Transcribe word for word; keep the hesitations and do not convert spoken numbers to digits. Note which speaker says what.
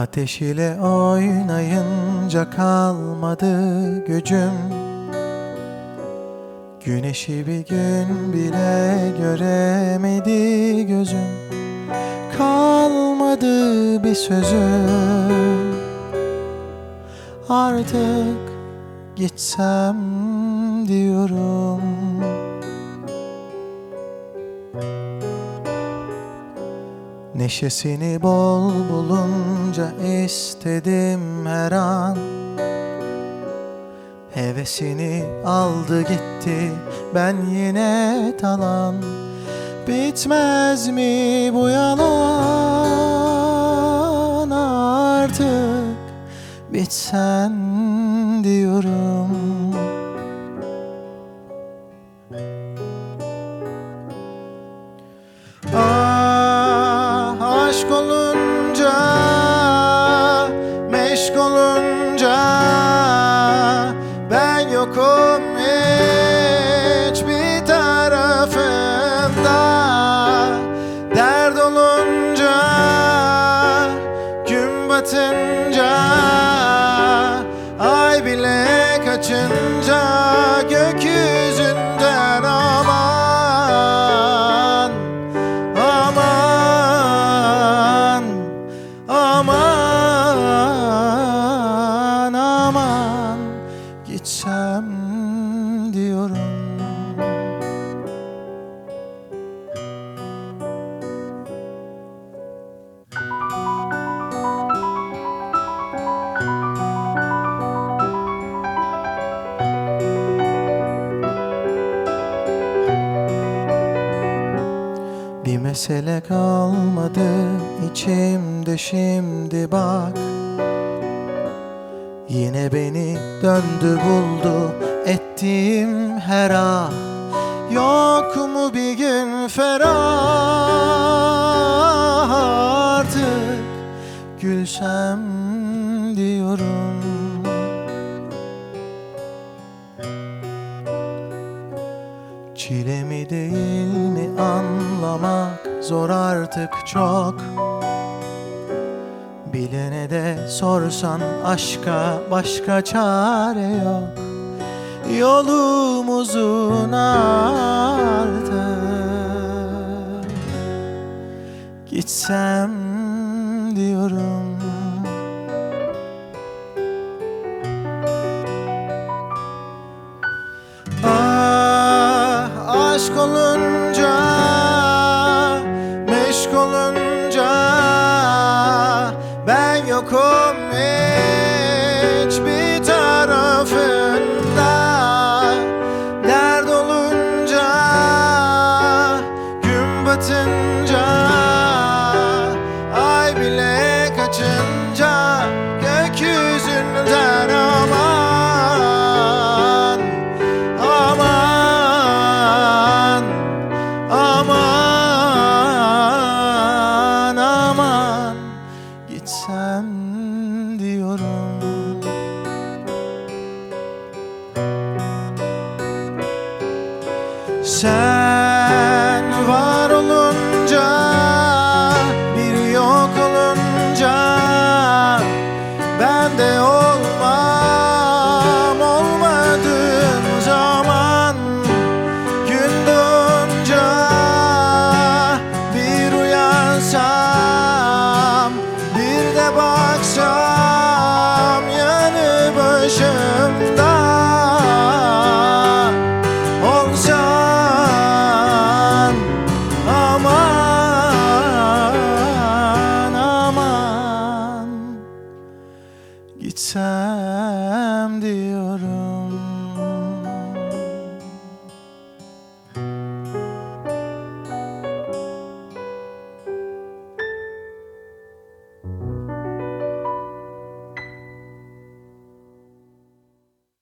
Speaker 1: Ateş ile oynayınca kalmadı gücüm. Güneşi bir gün bile göremedi gözüm. Kalmadı bir sözüm. Artık gitsem diyorum. Neşesini bol bulunca istedim her an. Hevesini aldı gitti, ben yine talan. Bitmez mi bu yalan? Artık bitsen diyorum. Ah, aşk olunca, meşk olunca ben yokum hiçbir tarafında. Dert olunca, gün batınca, ay bile kaçınca gökyüzünden aman, aman, aman, aman gitsem diyorum. Bir mesele kalmadı içimde şimdi bak. Yine beni döndü buldu ettiğim her ah. Yok mu bir gün ferah? Artık gülsem diyorum. Çilemi değil mi anlamak zor artık çok. Bilene de sorsan aşka başka çare yok. Yolumuzun artık gitsem diyorum. Ah, aşk olunca, meşk olunca ben yokum hiçbir tarafında. Dert olunca, gün batınca, ay bile kaçınca gökyüzünden aman, aman, aman, aman gitsem diyorum. Sen var olunca, bir yok olunca ben de olmam. Olmadığım zaman gün doğunca bir uyansam, bir de baksam yanı başım.